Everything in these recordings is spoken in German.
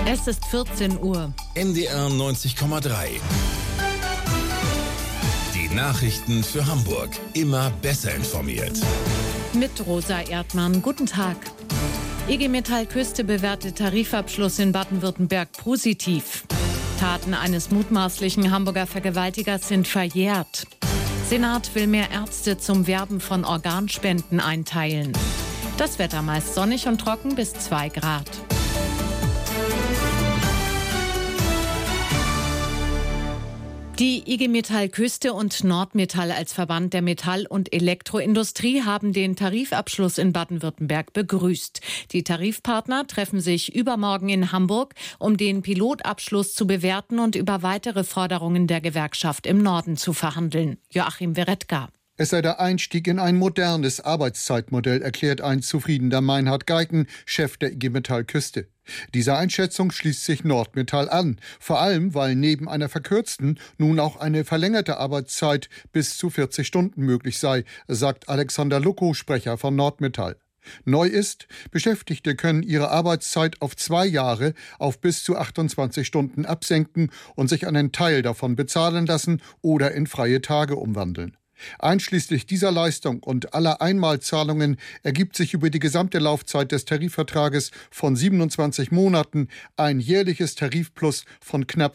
Es ist 14 Uhr. NDR 90,3. Die Nachrichten für Hamburg. Immer besser informiert. Mit Rosa Erdmann. Guten Tag. IG Metall Küste bewertet Tarifabschluss in Baden-Württemberg positiv. Taten eines mutmaßlichen Hamburger Vergewaltigers sind verjährt. Senat will mehr Ärzte zum Werben von Organspenden einteilen. Das Wetter meist sonnig und trocken bis 2 Grad. Die IG Metall Küste und Nordmetall als Verband der Metall- und Elektroindustrie haben den Tarifabschluss in Baden-Württemberg begrüßt. Die Tarifpartner treffen sich übermorgen in Hamburg, um den Pilotabschluss zu bewerten und über weitere Forderungen der Gewerkschaft im Norden zu verhandeln. Joachim Weretka. Es sei der Einstieg in ein modernes Arbeitszeitmodell, erklärt ein zufriedener Meinhard Geiken, Chef der IG Metall Küste. Dieser Einschätzung schließt sich Nordmetall an, vor allem weil neben einer verkürzten nun auch eine verlängerte Arbeitszeit bis zu 40 Stunden möglich sei, sagt Alexander Lucko, Sprecher von Nordmetall. Neu ist, Beschäftigte können ihre Arbeitszeit auf 2 Jahre auf bis zu 28 Stunden absenken und sich einen Teil davon bezahlen lassen oder in freie Tage umwandeln. Einschließlich dieser Leistung und aller Einmalzahlungen ergibt sich über die gesamte Laufzeit des Tarifvertrages von 27 Monaten ein jährliches Tarifplus von knapp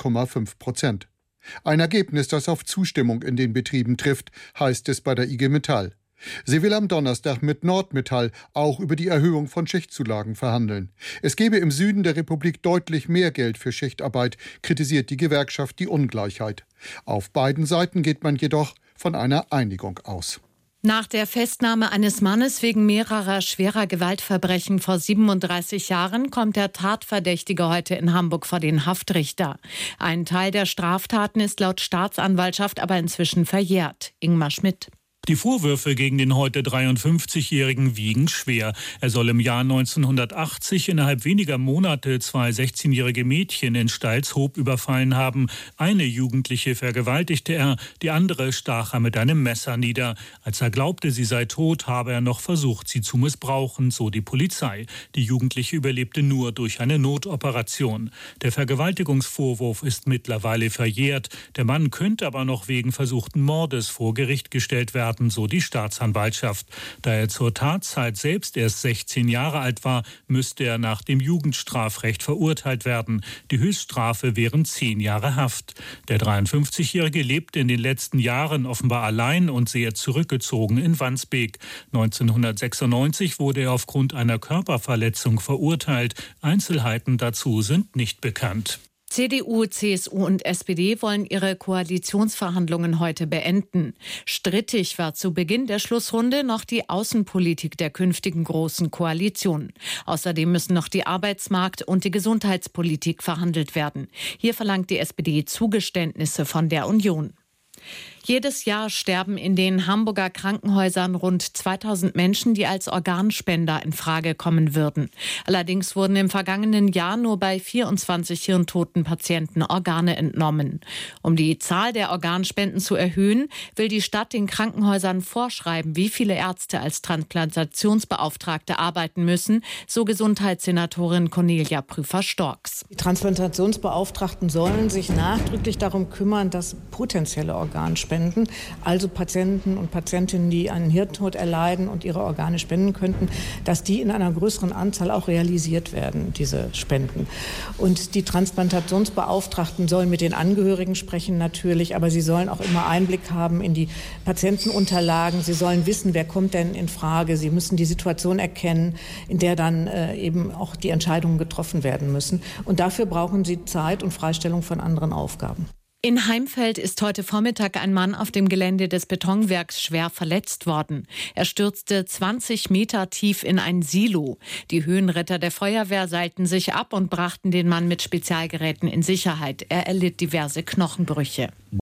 3,5%. Ein Ergebnis, das auf Zustimmung in den Betrieben trifft, heißt es bei der IG Metall. Sie will am Donnerstag mit Nordmetall auch über die Erhöhung von Schichtzulagen verhandeln. Es gebe im Süden der Republik deutlich mehr Geld für Schichtarbeit, kritisiert die Gewerkschaft die Ungleichheit. Auf beiden Seiten geht man jedoch von einer Einigung aus. Nach der Festnahme eines Mannes wegen mehrerer schwerer Gewaltverbrechen vor 37 Jahren kommt der Tatverdächtige heute in Hamburg vor den Haftrichter. Ein Teil der Straftaten ist laut Staatsanwaltschaft aber inzwischen verjährt. Ingmar Schmidt. Die Vorwürfe gegen den heute 53-Jährigen wiegen schwer. Er soll im Jahr 1980 innerhalb weniger Monate 2 16-jährige Mädchen in Stalzhoop überfallen haben. Eine Jugendliche vergewaltigte er, die andere stach er mit einem Messer nieder. Als er glaubte, sie sei tot, habe er noch versucht, sie zu missbrauchen, so die Polizei. Die Jugendliche überlebte nur durch eine Notoperation. Der Vergewaltigungsvorwurf ist mittlerweile verjährt. Der Mann könnte aber noch wegen versuchten Mordes vor Gericht gestellt werden, so die Staatsanwaltschaft. Da er zur Tatzeit selbst erst 16 Jahre alt war, müsste er nach dem Jugendstrafrecht verurteilt werden. Die Höchststrafe wären 10 Jahre Haft. Der 53-Jährige lebte in den letzten Jahren offenbar allein und sehr zurückgezogen in Wandsbek. 1996 wurde er aufgrund einer Körperverletzung verurteilt. Einzelheiten dazu sind nicht bekannt. CDU, CSU und SPD wollen ihre Koalitionsverhandlungen heute beenden. Strittig war zu Beginn der Schlussrunde noch die Außenpolitik der künftigen Großen Koalition. Außerdem müssen noch die Arbeitsmarkt- und die Gesundheitspolitik verhandelt werden. Hier verlangt die SPD Zugeständnisse von der Union. Jedes Jahr sterben in den Hamburger Krankenhäusern rund 2000 Menschen, die als Organspender in Frage kommen würden. Allerdings wurden im vergangenen Jahr nur bei 24 hirntoten Patienten Organe entnommen. Um die Zahl der Organspenden zu erhöhen, will die Stadt den Krankenhäusern vorschreiben, wie viele Ärzte als Transplantationsbeauftragte arbeiten müssen, so Gesundheitssenatorin Cornelia Prüfer-Storks. Die Transplantationsbeauftragten sollen sich nachdrücklich darum kümmern, dass potenzielle Organspenden, also Patienten und Patientinnen, die einen Hirntod erleiden und ihre Organe spenden könnten, dass die in einer größeren Anzahl auch realisiert werden, diese Spenden. Und die Transplantationsbeauftragten sollen mit den Angehörigen sprechen natürlich, aber sie sollen auch immer Einblick haben in die Patientenunterlagen. Sie sollen wissen, wer kommt denn in Frage. Sie müssen die Situation erkennen, in der dann eben auch die Entscheidungen getroffen werden müssen. Und dafür brauchen sie Zeit und Freistellung von anderen Aufgaben. In Heimfeld ist heute Vormittag ein Mann auf dem Gelände des Betonwerks schwer verletzt worden. Er stürzte 20 Meter tief in ein Silo. Die Höhenretter der Feuerwehr seilten sich ab und brachten den Mann mit Spezialgeräten in Sicherheit. Er erlitt diverse Knochenbrüche.